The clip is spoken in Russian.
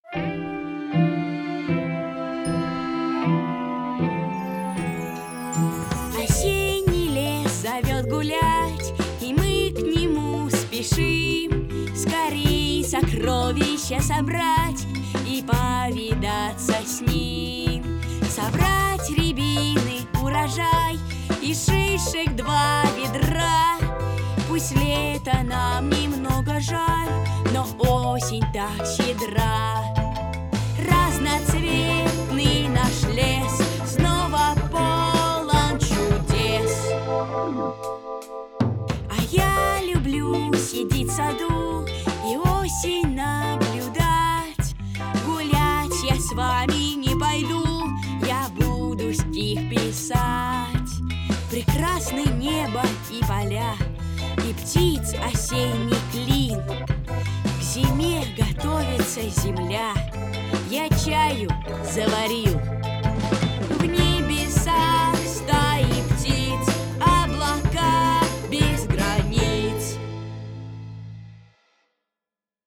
Осенний лес зовет гулять, и мы к нему спешим. Скорей сокровища собрать и повидаться с ним. Собрать рябины урожай и шишек 2 ведра. Пусть лето нам немного жаль, но осень так щедра. Разноцветный наш лес снова полон чудес. А я люблю сидеть в саду и осень наблюдать. Гулять я с вами не пойду, я буду стих писать. Прекрасное небо и поля, и птиц осенний клин. К зиме готовится земля, я чаю заварил.